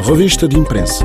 Revista de imprensa.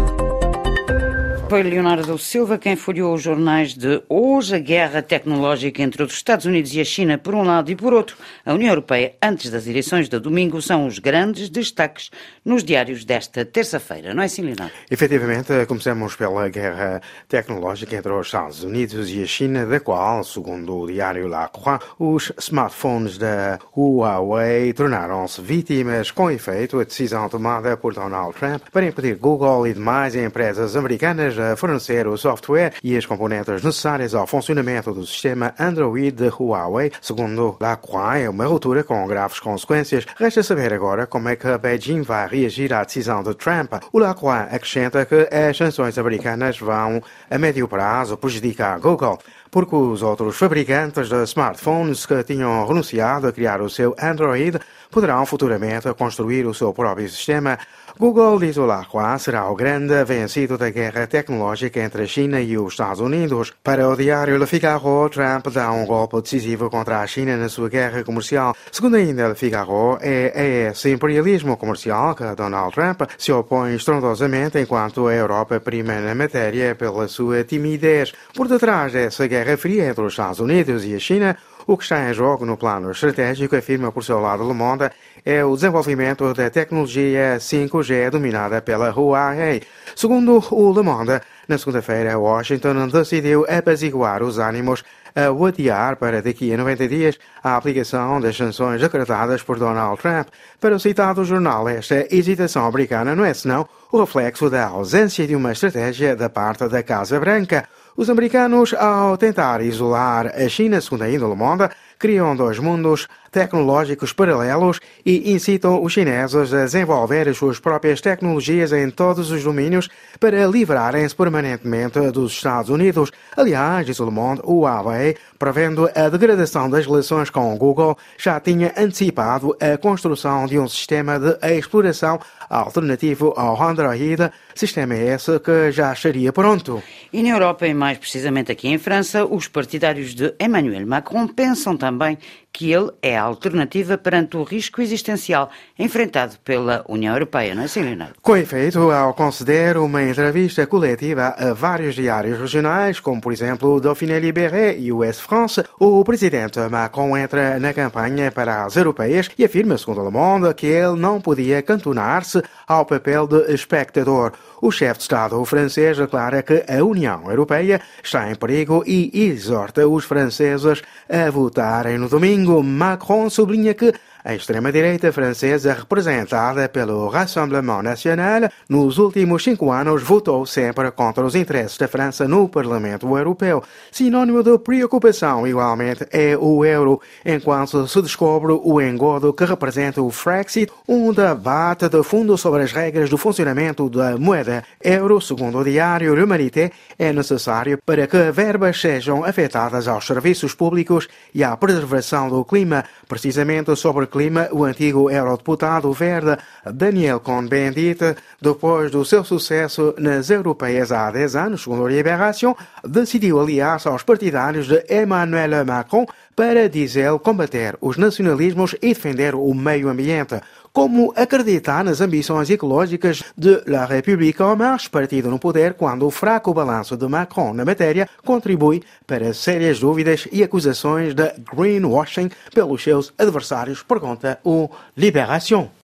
Foi Leonardo Silva quem folheou os jornais de hoje. A guerra tecnológica entre os Estados Unidos e a China por um lado e por outro, a União Europeia antes das eleições de domingo são os grandes destaques nos diários desta terça-feira, não é assim, Leonardo? Efetivamente, começamos pela guerra tecnológica entre os Estados Unidos e a China, da qual, segundo o diário La Croix, os smartphones da Huawei tornaram-se vítimas. Com efeito, a decisão tomada por Donald Trump para impedir Google e demais empresas americanas a fornecer o software e as componentes necessárias ao funcionamento do sistema Android de Huawei, segundo La Croix, é uma ruptura com graves consequências. Resta saber agora como é que Beijing vai reagir à decisão de Trump. O La Croix acrescenta que as sanções americanas vão, a médio prazo, prejudicar a Google, porque os outros fabricantes de smartphones que tinham renunciado a criar o seu Android poderão futuramente construir o seu próprio sistema. Google, diz o La Croix, será o grande vencido da guerra tecnológica entre a China e os Estados Unidos. Para o diário Le Figaro, Trump dá um golpe decisivo contra a China na sua guerra comercial. Segundo ainda Le Figaro, é a esse imperialismo comercial que Donald Trump se opõe estrondosamente, enquanto a Europa prima na matéria pela sua timidez. Por detrás dessa guerra fria entre os Estados Unidos e a China, o que está em jogo no plano estratégico, afirma por seu lado Le Monde, é o desenvolvimento da tecnologia 5G dominada pela Huawei. Segundo o Le Monde, na segunda-feira, Washington decidiu apaziguar os ânimos a adiar para daqui a 90 dias a aplicação das sanções decretadas por Donald Trump. Para o citado jornal, esta hesitação americana não é senão o reflexo da ausência de uma estratégia da parte da Casa Branca. Os americanos, ao tentar isolar a China, segundo ainda Le Monde, criam dois mundos tecnológicos paralelos e incitam os chineses a desenvolver as suas próprias tecnologias em todos os domínios para livrarem-se permanentemente dos Estados Unidos. Aliás, diz o Le Monde, o Huawei, prevendo a degradação das relações com o Google, já tinha antecipado a construção de um sistema de exploração alternativo ao Android, sistema esse que já estaria pronto. E na Europa, e mais precisamente aqui em França, os partidários de Emmanuel Macron pensam também que ele é a alternativa perante o risco existencial enfrentado pela União Europeia, não é assim, Leonardo? Com efeito, ao conceder uma entrevista coletiva a vários diários regionais, como por exemplo o Dauphiné Libéré e o Ouest France, o presidente Macron entra na campanha para as europeias e afirma, segundo Le Monde, que ele não podia cantonar-se ao papel de espectador. O chefe de Estado francês declara que a União Europeia está em perigo e exorta os franceses a votarem no domingo. Macron sublinha que a extrema-direita francesa, representada pelo Rassemblement National, nos últimos 5 anos votou sempre contra os interesses da França no Parlamento Europeu. Sinônimo de preocupação, igualmente, é o euro, enquanto se descobre o engodo que representa o Frexit, um debate de fundo sobre as regras do funcionamento da moeda euro, segundo o diário L'Humanité, é necessário para que verbas sejam afetadas aos serviços públicos e à preservação do clima. Precisamente sobre clima, o antigo eurodeputado verde Daniel Cohn-Bendit, depois do seu sucesso nas europeias há 10 anos, segundo a Libération, decidiu aliar-se aos partidários de Emmanuel Macron para, diz ele, combater os nacionalismos e defender o meio ambiente. Como acreditar nas ambições ecológicas de La République En Marche, partido no poder, quando o fraco balanço de Macron na matéria contribui para sérias dúvidas e acusações de greenwashing pelos seus adversários, pergunta o Libération.